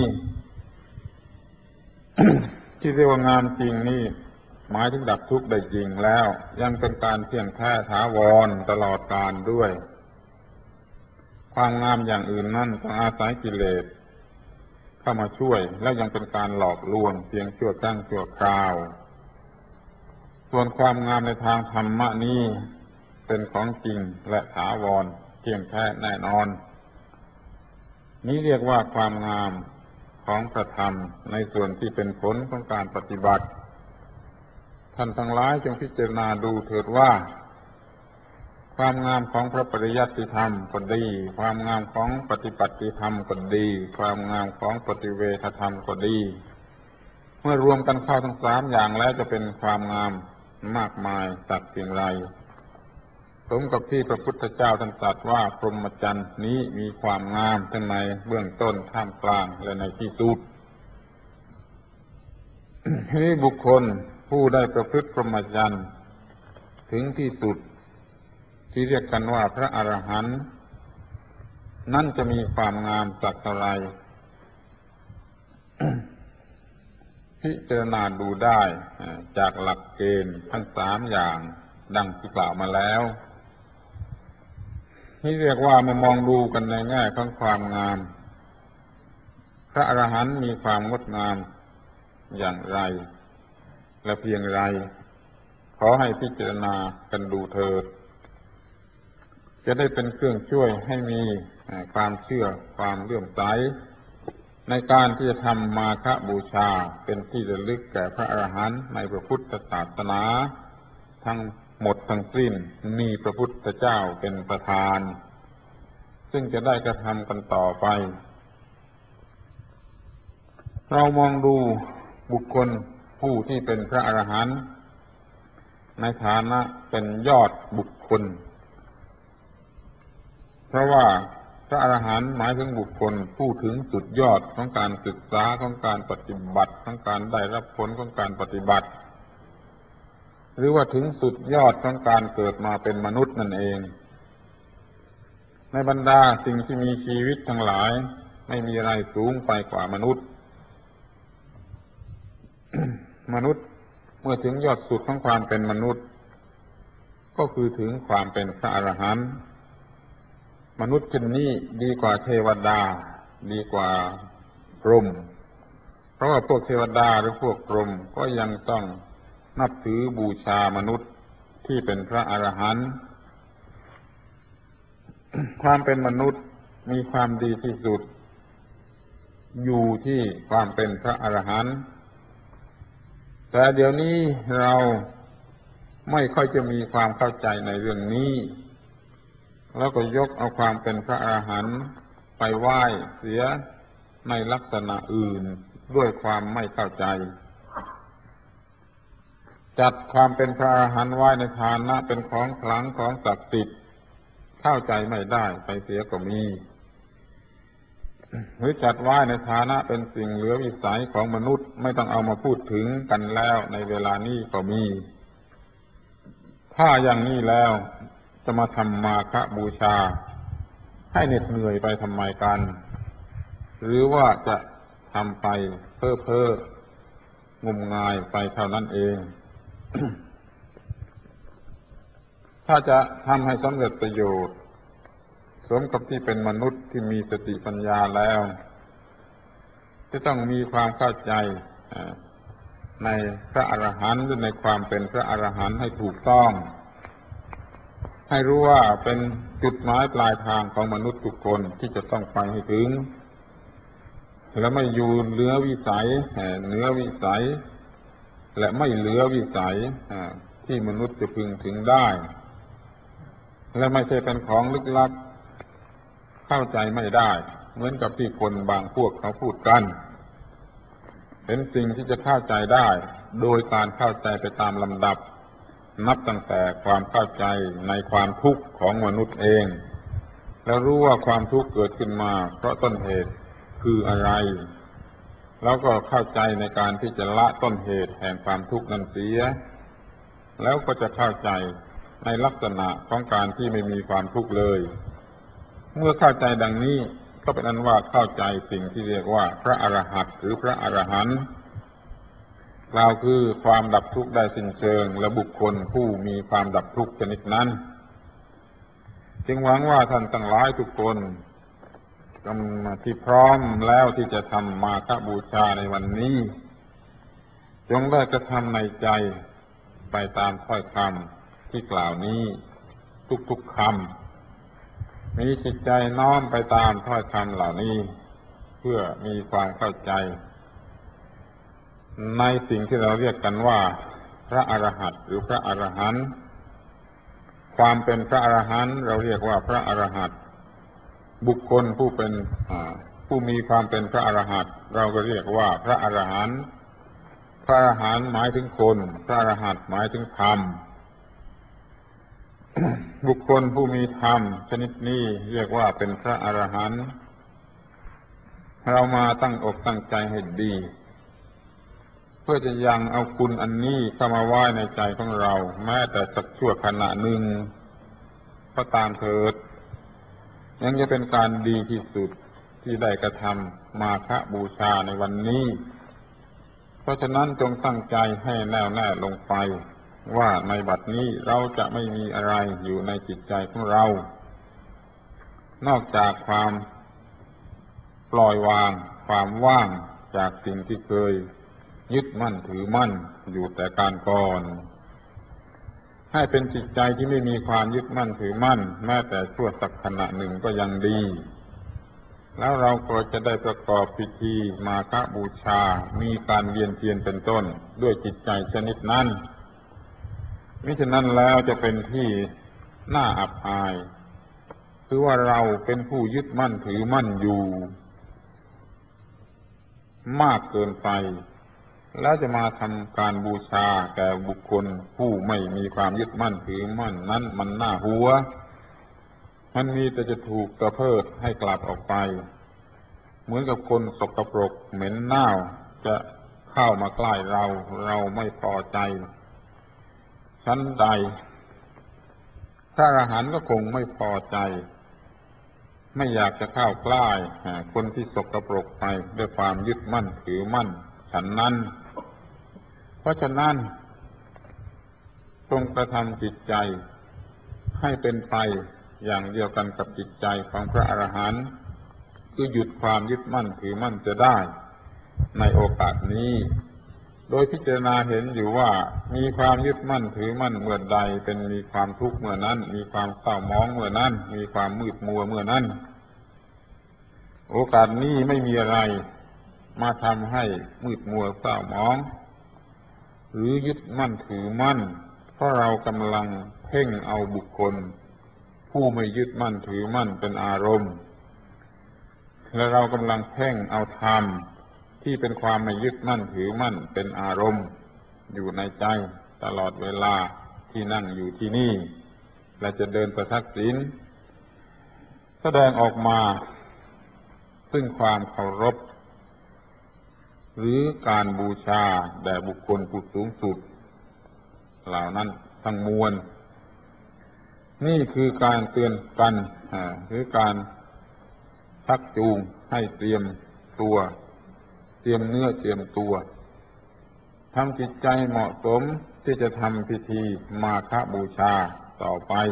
ที่เรียกว่างามจริงนี่หมายถึงดับทุกข์ได้จริงแล้วยังเป็นการเที่ยงแท้ถาวรตลอดกาลด้วยความงามอย่างอื่นนั่นต้องอาศัยกิเลสเข้ามาช่วยแล้วยังเป็นการหลอกลวงเพียงชั่วครั้งชั่วคราวส่วนความงามในทางธรรมะนี้เป็นของจริงและถาวรเที่ยงแท้แน่นอนนี้เรียกว่าความงามของพระธรรมในส่วนที่เป็นผลของการปฏิบัติท่านทั้งหลายจงพิจารณาดูเถิดว่าความงามของพระปริยัติธรรมก็ดีความงามของปฏิปัติธรรมก็ดีความงามของปฏิเวทธรรมก็ดีเมื่อรวมกันเข้าทั้งสามอย่างแล้วจะเป็นความงามมากมายสักเพียงไรสมกับที่พระพุทธเจ้าท่านตรัสว่าพรหมจรรย์นี้มีความงามทั้งในเบื้องต้นท่ามกลางและในที่สุด นี้บุคคลผู้ได้ประพฤติพรหมจรรย์ถึงที่สุดที่เรียกกันว่าพระอรหันต์นั่นจะมีความงามสักเท่าไร พิจารณาดูได้จากหลักเกณฑ์ทั้งสามอย่างดังที่กล่าวมาแล้วนี่เรียกว่าเมื่อมองดูกันในแง่ของความงามพระอรหันต์มีความงดงามอย่างไรและเพียงไรขอให้พิจารณากันดูเถิดจะได้เป็นเครื่องช่วยให้มีความเชื่อความเลื่อมใสในการที่จะทำมาฆบูชาเป็นที่ระลึกแก่พระอรหันต์ในพระพุทธศาสนาทั้งหมดทั้งสิ้นมีพระพุทธเจ้าเป็นประธานซึ่งจะได้กระทำกันต่อไปเรามองดูบุคคลผู้ที่เป็นพระอรหันต์ในฐานะเป็นยอดบุคคลเพราะว่าพระอรหันต์หมายถึงบุคคลผู้ถึงสุดยอดของการศึกษาของการปฏิบัติของการได้รับผลของการปฏิบัติหรือว่าถึงสุดยอดของการเกิดมาเป็นมนุษย์นั่นเองในบรรดาสิ่งที่มีชีวิตทั้งหลายไม่มีอะไรสูงไปกว่ามนุษย์ มนุษย์เมื่อถึงยอดสุดของความเป็นมนุษย์ก็คือถึงความเป็นพระอรหันต์มนุษย์เช่นนี้ดีกว่าเทวดาดีกว่าพรหมเพราะว่าพวกเทวดาหรือพวกพรหมก็ยังต้องนับถือบูชามนุษย์ที่เป็นพระอรหันต์ความเป็นมนุษย์มีความดีที่สุดอยู่ที่ความเป็นพระอรหันต์แต่เดี๋ยวนี้เราไม่ค่อยจะมีความเข้าใจในเรื่องนี้แล้วก็ยกเอาความเป็นพระอรหันต์ไปไหว้เสียในลักษณะอื่นด้วยความไม่เข้าใจจัดความเป็นพระอรหันต์ไว้ในฐานะเป็นของขลังของศักดิ์สิทธิ์เข้าใจไม่ได้ไปเสียก็มีหรือจัดไว้ในฐานะเป็นสิ่งเหลือวิสัยของมนุษย์ไม่ต้องเอามาพูดถึงกันแล้วในเวลานี้ก็มีถ้าอย่างนี้แล้วจะมาทำมาฆบูชาให้เหน็ดเหนื่อยไปทำไมกันหรือว่าจะทำไปเพ้องมงายไปเท่านั้นเอง ถ้าจะทำให้สำเร็จประโยชน์สมกับที่เป็นมนุษย์ที่มีสติปัญญาแล้วจะต้องมีความเข้าใจในพระอรหันต์หรือในความเป็นพระอรหันต์ให้ถูกต้องให้รู้ว่าเป็นจุดหมายปลายทางของมนุษย์ทุกคนที่จะต้องไปให้ถึงและไม่อยู่เหนือวิสัยเหนือวิสัยและไม่เหลือวิสัยที่มนุษย์จะพึงถึงได้และไม่ใช่เป็นของลึกลับเข้าใจไม่ได้เหมือนกับที่คนบางพวกเขาพูดกันเป็นสิ่งที่จะเข้าใจได้โดยการเข้าใจไปตามลำดับนับตั้งแต่ความเข้าใจในความทุกข์ของมนุษย์เองแล้วรู้ว่าความทุกข์เกิดขึ้นมาเพราะต้นเหตุคืออะไรแล้วก็เข้าใจในการที่จะละต้นเหตุแห่งความทุกข์นั้นเสียแล้วก็จะเข้าใจในลักษณะของการที่ไม่มีความทุกข์เลยเมื่อเข้าใจดังนี้ก็เป็นอันว่าเข้าใจสิ่งที่เรียกว่าพระอรหันต์หรือพระอรหันต์กล่าวคือความดับทุกข์ได้สิ้นเชิงและบุคคลผู้มีความดับทุกข์ชนิดนั้นจึงหวังว่าท่านทั้งหลายทุกคนที่พร้อมแล้วที่จะทำมาฆบูชาในวันนี้จงได้กระทำในใจไปตามถ้อยคำที่กล่าวนี้ทุกๆคำมีจิตใจน้อมไปตามถ้อยคำเหล่านี้เพื่อมีความเข้าใจในสิ่งที่เราเรียกกันว่าพระอรหันต์หรือพระอรหันต์ความเป็นพระอรหันต์เราเรียกว่าพระอรหันต์บุคคลผู้เป็นผู้มีความเป็นพระอรหันต์เราก็เรียกว่าพระอรหันต์พระอรหันต์หมายถึงคนพระอรหันต์หมายถึงธรรม บุคคลผู้มีธรรมชนิดนี้เรียกว่าเป็นพระอรหันต์เรามาตั้งอกตั้งใจให้ดีเพื่อจะยังเอาคุณอันนี้เข้ามาไว้ในใจของเราแม้แต่สักชั่วขณะหนึ่งก็ตามเถิดยังจะเป็นการดีที่สุดที่ได้กระทำมาฆบูชาในวันนี้เพราะฉะนั้นจงตั้งใจให้แน่วแน่ลงไปว่าในบัดนี้เราจะไม่มีอะไรอยู่ในจิตใจของเรานอกจากความปล่อยวางความว่างจากสิ่งที่เคยยึดมั่นถือมั่นอยู่แต่การก่อนให้เป็นจิตใจที่ไม่มีความยึดมั่นถือมั่นแม้แต่ชั่วสักขณะหนึ่งก็ยังดีแล้วเราก็จะได้ประกอบพิธีมาฆบูชามีการเวียนเทียนเป็นต้นด้วยจิตใจชนิดนั้นมิฉะนั้นแล้วจะเป็นที่น่าอับอายคือว่าเราเป็นผู้ยึดมั่นถือมั่นอยู่มากเกินไปแล้วจะมาทำการบูชาแก่บุคคลผู้ไม่มีความยึดมั่นถือมั่นนั้นมันน่าหัวมันมีแต่จะถูกกระเพิดให้กลับออกไปเหมือนกับคนสกปรกเหม็นเน่าจะเข้ามาใกล้เราไม่พอใจชั้นใดพระอรหันต์ก็คงไม่พอใจไม่อยากจะเข้าใกล้คนที่สกปรกไปด้วยความยึดมั่นถือมั่นฉันนั้นเพราะฉะนั้นจงกระทำจิตใจให้เป็นไปอย่างเดียวกันกับจิตใจของพระอรหันต์คือหยุดความยึดมั่นถือมั่นจะได้ในโอกาสนี้โดยพิจารณาเห็นอยู่ว่ามีความยึดมั่นถือมั่นเมื่อใดเป็นมีความทุกข์เมื่อนั้นมีความเศร้าหมองเมื่อนั้นมีความมืดมัวเมื่อนั้นโอกาสนี้ไม่มีอะไรมาทำให้มืดมัวเศร้าหมองหรือยึดมั่นถือมั่นเพราะเรากำลังเพ่งเอาบุคคลผู้ไม่ยึดมั่นถือมั่นเป็นอารมณ์และเรากำลังเพ่งเอาธรรมที่เป็นความไม่ยึดมั่นถือมั่นเป็นอารมณ์อยู่ในใจตลอดเวลาที่นั่งอยู่ที่นี่และจะเดินประทักษิณแสดงออกมาซึ่งความเคารพหรือการบูชาแด่บุคคลผู้สูงสุดเหล่านั้นทั้งมวลนี่คือการเตือนกันหรือการชักจูงให้เตรียมตัวเตรียมเนื้อเตรียมตัวทำจิตใจเหมาะสมที่จะทำพิธีมาฆบูชาต่อไป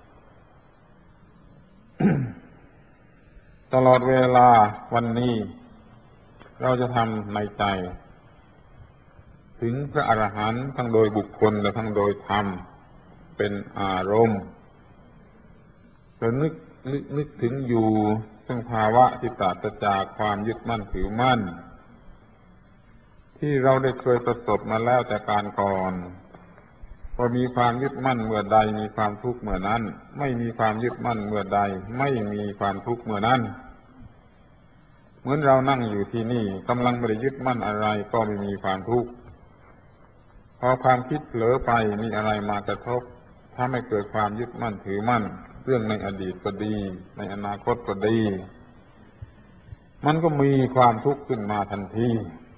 ตลอดเวลาวันนี้เราจะทำในใจถึงพระอรหันต์ทั้งโดยบุคคลและทั้งโดยธรรมเป็นอารมณ์จะนึกถึงอยู่ซึ่งภาวะที่ปราศจากความยึดมั่นถือมั่นที่เราได้เคยประสบมาแล้วแต่การก่อนพอมีความยึดมั่นเมื่อใดมีความทุกข์เมื่อนั้นไม่มีความยึดมั่นเมื่อใดไม่มีความทุกข์เมื่อนั้นเหมือนเรานั่งอยู่ที่นี่กำลังไม่ได้ยึดมั่นอะไรก็ไม่มีความทุกข์พอความคิดเผลอไปมีอะไรมากระทบถ้าไม่เกิดความยึดมั่นถือมั่นเรื่องในอดีตก็ดีในอนาคตก็ดีมันก็มีความทุกข์ขึ้นมาทันที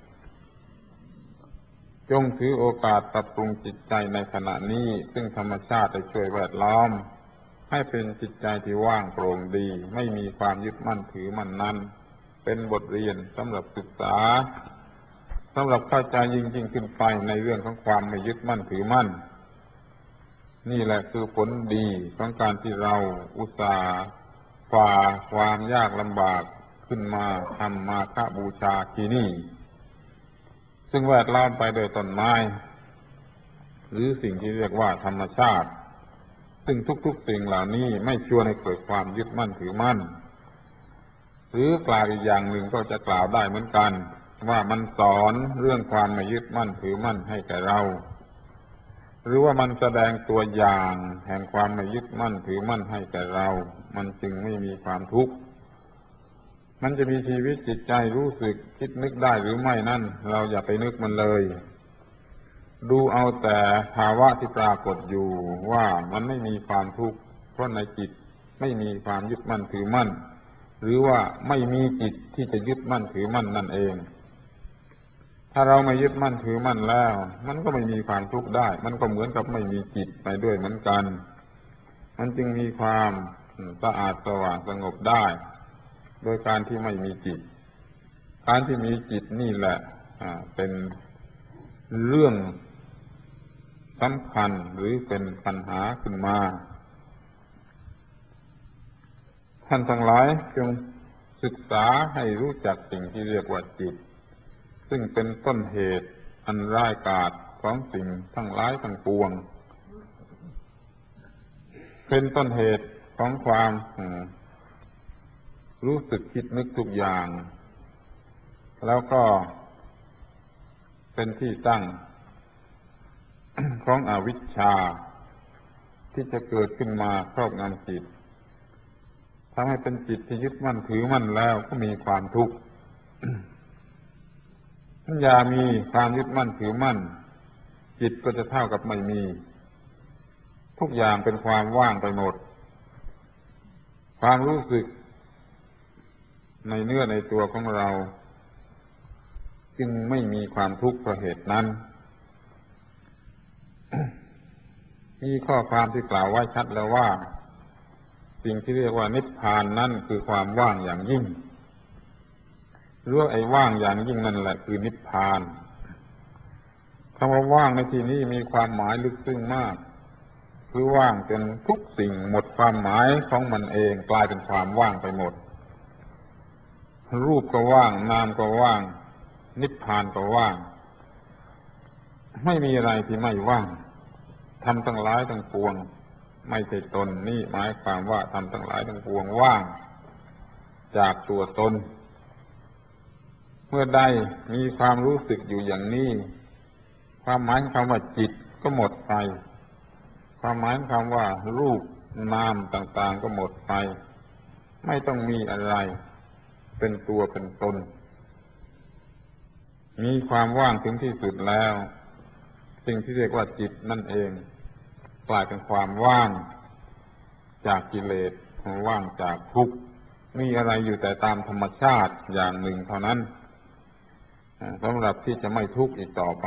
จงถือโอกาสปรับปรุงจิตใจในขณะนี้ซึ่งธรรมชาติได้ช่วยแวดล้อมให้เป็นจิตใจที่ว่างโปร่งดีไม่มีความยึดมั่นถือมั่นนั้นเป็นบทเรียนสำหรับศึกษาสำหรับเข้าใจยิ่งขึ้นไปในเรื่องของความไม่ยึดมั่นถือมั่นนี่แหละคือผลดีของการที่เราอุตส่าห์ฝ่าความยากลำบากขึ้นมาทำมาฆบูชาที่นี่ซึ่งแวดล้อมไปโดยต้นไม้หรือสิ่งที่เรียกว่าธรรมชาติซึ่งทุกๆสิ่งเหล่านี้ไม่ชวนให้เกิดความยึดมั่นถือมั่นหรือกล่าวอีกอย่างหนึ่งก็จะกล่าวได้เหมือนกันว่ามันสอนเรื่องความไม่ยึดมั่นถือมั่นให้แก่เราหรือว่ามันแสดงตัวอย่างแห่งความไม่ยึดมั่นถือมั่นให้แก่เรามันจึงไม่มีความทุกข์มันจะมีชีวิตจิตใจรู้สึกคิดนึกได้หรือไม่นั่นเราอย่าไปนึกมันเลยดูเอาแต่ภาวะที่ปรากฏอยู่ว่ามันไม่มีความทุกข์เพราะในจิตไม่มีความยึดมั่นถือมั่นหรือว่าไม่มีจิตที่จะยึดมั่นถือมั่นนั่นเองถ้าเราไม่ยึดมั่นถือมั่นแล้วมันก็ไม่มีความทุกข์ได้มันก็เหมือนกับไม่มีจิตไปด้วยเหมือนกันมันจึงมีความสะอาดสว่างสงบได้โดยการที่ไม่มีจิตการที่มีจิตนี่แหละเป็นเรื่องสำคัญหรือเป็นปัญหาขึ้นมาท่านทั้งหลายจงศึกษาให้รู้จักสิ่งที่เรียกว่าจิตซึ่งเป็นต้นเหตุอันร้ายกาจของสิ่งทั้งหลายทั้งปวงเป็นต้นเหตุของความรู้สึกคิดนึกทุกอย่างแล้วก็เป็นที่ตั้งของอวิชชาที่จะเกิดขึ้นมาครอบงำจิตทำให้เป็นจิตที่ยึดมั่นถือมั่นแล้วก็มีความทุกข์อย่ามีความยึดมั่นถือมั่นจิตก็จะเท่ากับไม่มีทุกอย่างเป็นความว่างไปหมดความรู้สึกในเนื้อในตัวของเราจึงไม่มีความทุกข์เพราะเหตุนั้น มีข้อความที่กล่าวไว้ชัดแล้วว่าสิ่งที่เรียกว่านิพพานนั่นคือความว่างอย่างยิ่งหรือไอ้ว่างอย่างยิ่งนั่นแหละคือนิพพานคำว่าว่างในที่นี้มีความหมายลึกซึ้งมากคือว่างจนทุกสิ่งหมดความหมายของมันเองกลายเป็นความว่างไปหมดรูปก็ว่างนามก็ว่างนิพพานก็ว่างไม่มีอะไรที่ไม่ว่างทำทั้งหลายทั้งปวงไม่ใช่ตนนี่หมายความว่าทำทั้งหลายทั้งปวงว่างจากตัวตนเมื่อใดมีความรู้สึกอยู่อย่างนี้ความหมายคำว่าจิตก็หมดไปความหมายคำว่ารูปนามต่างๆก็หมดไปไม่ต้องมีอะไรเป็นตัวเป็นตนมีความว่างถึงที่สุดแล้วสิ่งที่เรียกว่าจิตนั่นเองกลายเป็นความว่างจากกิเลสว่างจากทุกข์มีอะไรอยู่แต่ตามธรรมชาติอย่างหนึ่งเท่านั้นสำหรับที่จะไม่ทุกข์อีกต่อไป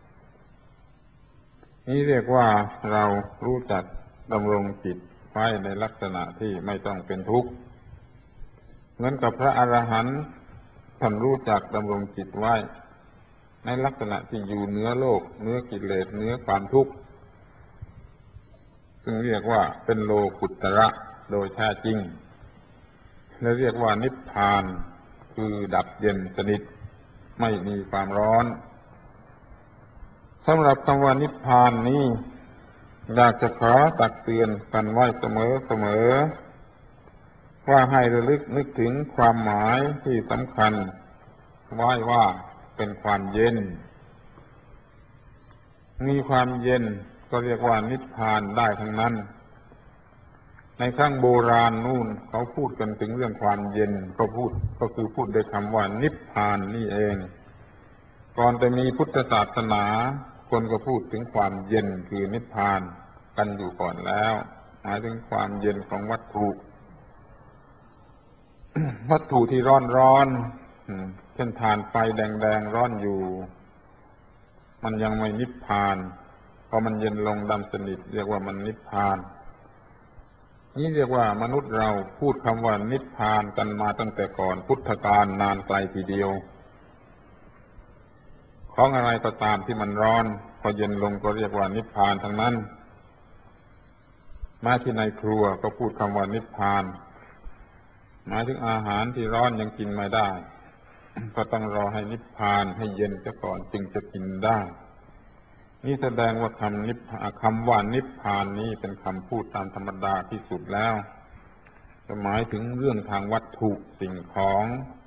นี่เรียกว่าเรารู้จักดำรงจิตไว้ในลักษณะที่ไม่ต้องเป็นทุกข์เหมือนกับพระอรหันต์ท่านรู้จักดำรงจิตไว้ในลักษณะที่อยู่เหนือโลกเหนือกิเลสเหนือความทุกข์ซึ่งเรียกว่าเป็นโลกุตระโดยแท้จริงและเรียกว่านิพพานคือดับเย็นสนิทไม่มีความร้อนสำหรับคำว่านิพพานนี้อยากจะขอตักเตือนกันไว้เสมอว่าให้ระลึกนึกถึงความหมายที่สำคัญไว้ว่าเป็นความเย็นมีความเย็นก็เรียกว่านิพพานได้ทั้งนั้นในครั้งโบราณนู่นเขาพูดกันถึงเรื่องความเย็นก็คือพูดด้วยคำว่านิพพานนี่เองก่อนจะมีพุทธศาสนาคนก็พูดถึงความเย็นคือนิพพานกันอยู่ก่อนแล้วหมายถึงความเย็นของวัตถุ วัตถุที่ร้อนเช่นถ่านไฟแดงๆร้อนอยู่มันยังไม่นิพพานพอมันเย็นลงดำสนิทเรียกว่ามันนิพพานนี่เรียกว่ามนุษย์เราพูดคำว่านิพพานกันมาตั้งแต่ก่อนพุทธกาลนานไกลทีเดียวของอะไรก็ตามที่มันร้อนพอเย็นลงก็เรียกว่านิพพานทั้งนั้นแม้ที่ในครัวก็พูดคำว่านิพพานหมายถึงอาหารที่ร้อนยังกินไม่ได้ก็ต้องรอให้นิพพานให้เย็นซะก่อนจึงจะกินได้นี่แสดงว่าคำว่านิพพานนี้เป็นคำพูดตามธรรมดาที่สุดแล้วหมายถึงเรื่องทางวัตถุสิ่งของ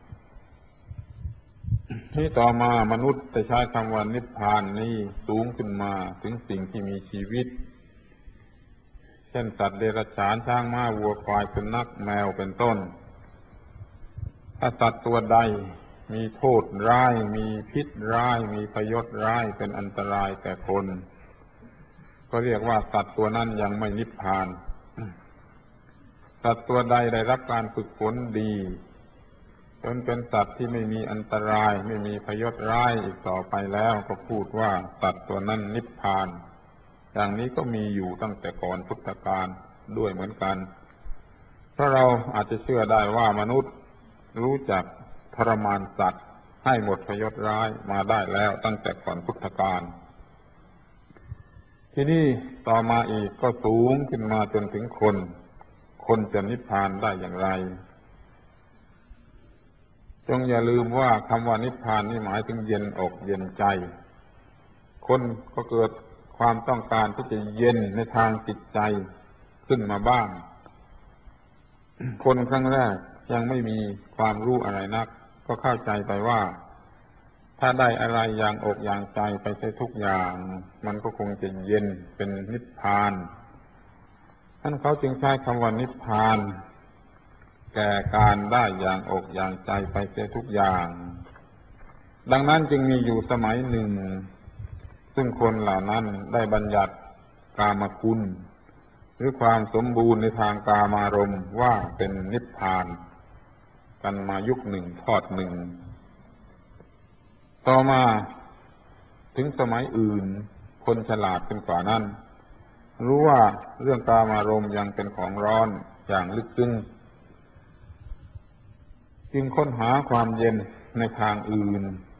ที่ต่อมามนุษย์จะใช้คำว่านิพพานนี้สูงขึ้นมาถึงสิ่งที่มีชีวิตเช่นสัตว์เดรัจฉานช้างม้าวัวควายสุนัขแมวเป็นต้นถ้าสัตว์ตัวใดมีโทษร้ายมีพิษร้ายมีพยศร้ายเป็นอันตรายแก่คนก็เรียกว่าสัตว์ตัวนั้นยังไม่นิพพานสัตว์ตัวใดได้รับการฝึกฝนดีจนเป็นสัตว์ที่ไม่มีอันตรายไม่มีพยศร้ายอีกต่อไปแล้วก็พูดว่าสัตว์ตัวนั้นนิพพานอย่างนี้ก็มีอยู่ตั้งแต่ก่อนพุทธกาลด้วยเหมือนกันเพราะเราอาจจะเชื่อได้ว่ามนุษย์รู้จักทรมานสัตว์ให้หมดพยศร้ายมาได้แล้วตั้งแต่ก่อนพุทธกาลที่นี่ต่อมาอีกก็สูงขึ้นมาจนถึงคนจะนิพพานได้อย่างไรจงอย่าลืมว่าคำว่านิพพานนี่หมายถึงเย็นอกเย็นใจคนก็เกิดความต้องการที่จะเย็นในทางจิตใจขึ้นมาบ้างคนครั้งแรกยังไม่มีความรู้อะไรนักก็เข้าใจไปว่าถ้าได้อะไรอย่างอกอย่างใจไปใช้ทุกอย่างมันก็คงจะเย็นเป็นนิพพานท่านเขาจึงใช้คำว่านิพพานแก่การได้อย่างอกอย่างใจไปเสียทุกอย่างดังนั้นจึงมีอยู่สมัยหนึ่งซึ่งคนเหล่านั้นได้บัญญัติกามคุณหรือความสมบูรณ์ในทางกามารมณ์ว่าเป็นนิพพานกันมายุคหนึ่งทอดหนึ่งต่อมาถึงสมัยอื่นคนฉลาดขึ้นกว่านั้นรู้ว่าเรื่องกามารมณ์ยังเป็นของร้อนอย่างลึกซึ้งจึงค้นหาความเย็นในทางอื่น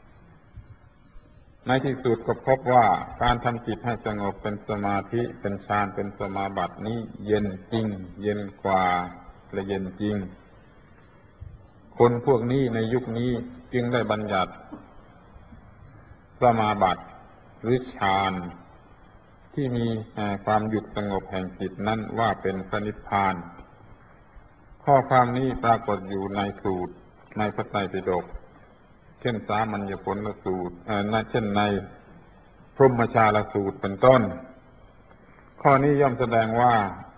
ในที่สุดก็พบว่าการทำจิตให้สงบเป็นสมาธิเป็นฌานเป็นสมาบัตินี้เย็นจริงเย็นกว่าและเย็นจริงคนพวกนี้ในยุคนี้จึงได้บัญญัติสมาบัติหรือฌานที่มีความหยุดสงบแห่งจิตนั้นว่าเป็นพระนิพพานข้อความนี้ปรากฏอยู่ในสูตรในพระไตรปิฎกเช่นสามัญญผลสูตรเช่นในพรหมชาลสูตรเป็นต้นข้อนี้ย่อมแสดงว่า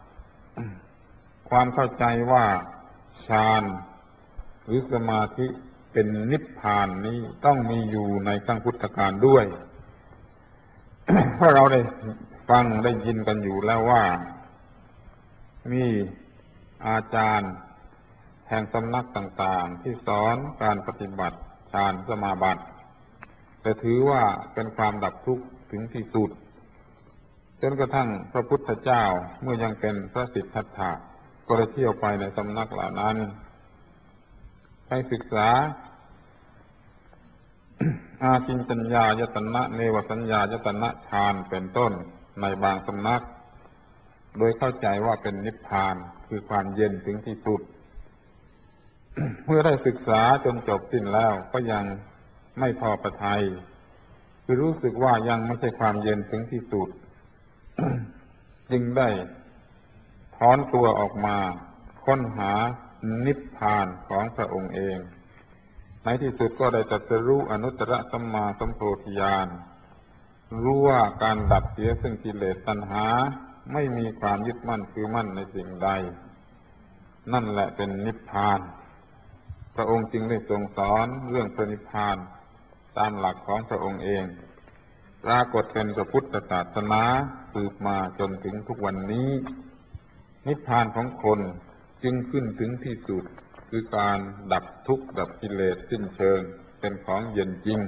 ความเข้าใจว่าฌานหรือสมาธิเป็นนิพพานนี้ต้องมีอยู่ในครั้งพุทธกาลด้วย เพราะเราได้ฟังได้ยินกันอยู่แล้วว่ามีอาจารย์แห่งสำนักต่างๆที่สอนการปฏิบัติฌานสมาบัติแต่ถือว่าเป็นความดับทุกข์ถึงที่สุดจนกระทั่งพระพุทธเจ้าเมื่อยังเป็นพระสิทธัตถะก็ได้เที่ยวไปในสำนักเหล่านั้นไปศึกษาอากิญจัญญายตนะเนวสัญญายตนะฌานเป็นต้นในบางสำนักโดยเข้าใจว่าเป็นนิพพานคือความเย็นถึงที่สุด เมื่อได้ศึกษาจนจบสิ้นแล้วก็ยังไม่พอพระทัยคือรู้สึกว่ายังไม่ใช่ความเย็นถึงที่สุด จึงได้ถอนตัวออกมาค้นหานิพพานของพระองค์เองในที่สุดก็ได้ตรัสรู้อนุตตรสัมมาสัมโพธิญาณรู้ว่าการดับเสียซึ่งกิเลสตัณหาไม่มีความยึดมั่นถือมั่นในสิ่งใดนั่นแหละเป็นนิพพานพระองค์จึงได้ทรงสอนเรื่องพระนิพพานตามหลักของพระองค์เองปรากฏเป็นพระพุทธศาสนาสืบมาจนถึงทุกวันนี้นิพพานของคนจึงขึ้นถึงที่สุดคือการดับทุกข์ดับกิเลสสิ้นเชิงเป็นของเย็นจริง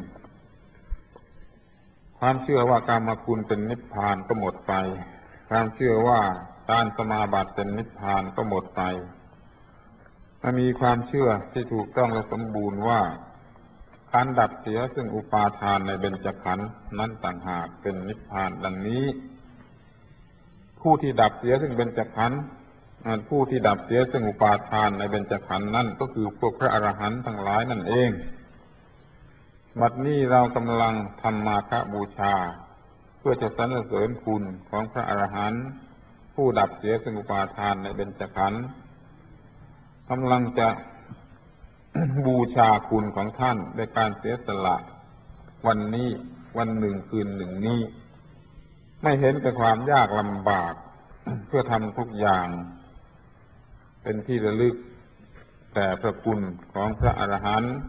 ความเชื่อว่ากามคุณเป็นนิพพานก็หมดไปความเชื่อว่าฌานสมาบัติเป็นนิพพานก็หมดไปมันมีความเชื่อที่ถูกต้องและสมบูรณ์ว่าการดับเสียซึ่งอุปาทานในเบญจขันธ์นั้นต่างหากเป็นนิพพานดังนี้ผู้ที่ดับเสียซึ่งเบญจขันธ์ผู้ที่ดับเสียซึ่งอุปาทานในเบญจขันธ์นั่นก็คือพวกพระอรหันต์ทั้งหลายนั่นเองบัดนี้เรากำลังทำมาฆบูชาเพื่อจะสรรเสริญคุณของพระอรหันต์ผู้ดับเสียซึ่งอุปาทานในเบญจขันธ์กำลังจะ บูชาคุณของท่านในการเสียสละวันนี้วันหนึ่งคืนหนึ่งนี้ไม่เห็นแต่ความยากลำบาก เพื่อทำทุกอย่างเป็นที่ระลึกแต่พระคุณของพระอรหันต์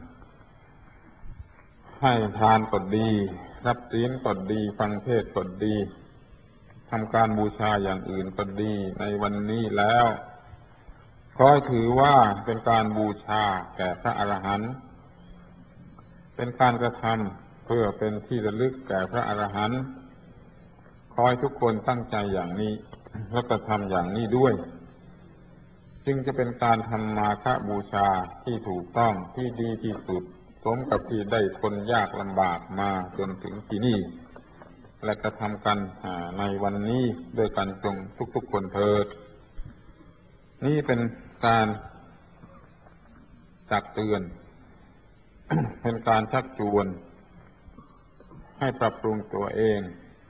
ให้ทานก็ดีรับศีลก็ดีฟังเทศน์ก็ดีทำการบูชาอย่างอื่นก็ดีในวันนี้แล้วขอถือว่าเป็นการบูชาแก่พระอรหันต์เป็นการกระทำเพื่อเป็นที่ระลึกแก่พระอรหันต์ขอให้ทุกคนตั้งใจอย่างนี้และกระทำอย่างนี้ด้วยจึงจะเป็นการทำมาฆบูชาที่ถูกต้องที่ดีที่สุดสมกับที่ได้ทนยากลำบากมาจนถึงที่นี่และกระทำกันในวันนี้ด้วยกันจงทุกๆคนเถิดนี่เป็นการตักเตือน เป็นการชักชวนให้ปรับปรุงตัวเอง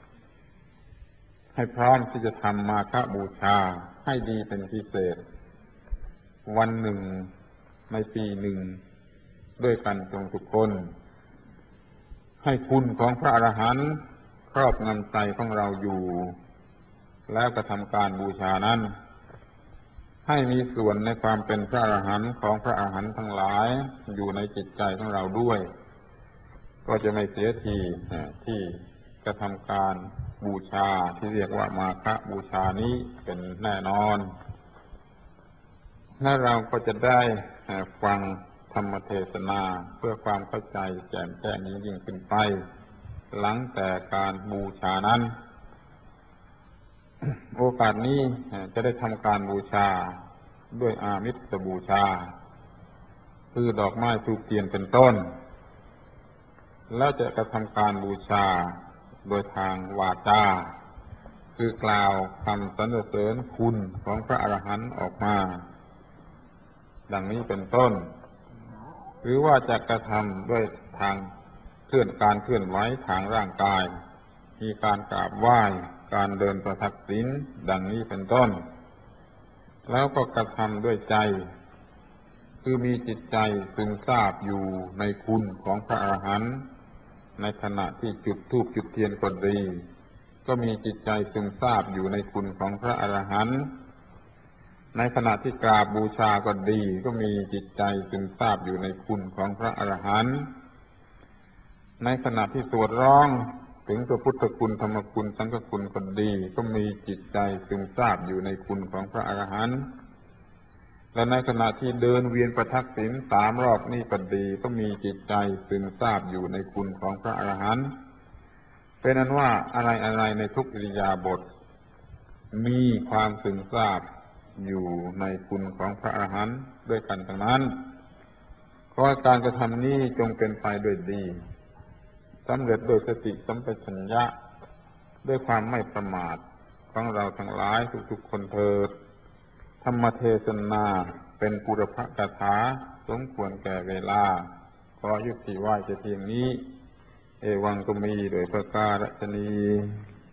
ให้พร้อมที่จะทำมาฆบูชาให้ดีเป็นพิเศษวันหนึ่งในปีหนึ่งด้วยกันจงทุกคนให้คุณของพระอรหันต์ครอบงำใจของเราอยู่แล้วกระทำการบูชานั้นให้มีส่วนในความเป็นพระอรหันต์ของพระอรหันต์ทั้งหลายอยู่ในจิตใจของเราด้วยก็จะไม่เสียทีที่กระทำการบูชาที่เรียกว่ามาฆบูชานี้เป็นแน่นอนและเราก็จะได้ฟังธรรมเทศนาเพื่อความเข้าใจแจ่มแจ้งยิ่งขึ้นไปหลังแต่การบูชานั้นโอกาสนี้จะได้ทำการบูชาด้วยอามิสบูชาคือดอกไม้ธูปเทียนเป็นต้นแล้วจะกระทำการบูชาโดยทางวาจาคือกล่าวคำสรรเสริญคุณของพระอรหันต์ออกมาดังนี้เป็นต้นหรือว่าจะกระทำด้วยทางเคลื่อนไหวทางร่างกายมีการกราบไหว้การเดินประทักษิณดังนี้เป็นต้นแล้วก็กระทำด้วยใจคือมีจิตใจซึมซาบอยู่ในคุณของพระอรหันต์ในขณะที่จุดธูปจุดเทียนก็ดีก็มีจิตใจซึมซาบอยู่ในคุณของพระอรหันต์ในขณะที่กราบบูชาก็ดีก็มีจิตใจซึมซาบอยู่ในคุณของพระอรหันต์ในขณะที่สวดร้องถึงพระพุทธคุณธรรมคุณสังฆคุณก็ดีก็มีจิตใจซึมซาบอยู่ในคุณของพระอรหันต์และในขณะที่เดินเวียนประทักษิณ3 รอบนี่ก็ดีก็มีจิตใจซึมซาบอยู่ในคุณของพระอรหันต์เป็นนั้นว่าอะไรในทุกอิริยาบถมีความซึมซาบอยู่ในคุณของพระอรหันต์ด้วยกันทั้งนั้นขอการกระทำนี้จงเป็นไปด้วยดีสำเร็จโดยสติสัมปชัญญะด้วยความไม่ประมาทของเราทั้งหลายทุกๆคนเถิดธรรมเทศนาเป็นปุรพกถาสมควรแก่เวลาขอยุติไว้แต่เพียงนี้เอวังก็มีโดยประการฉะนี้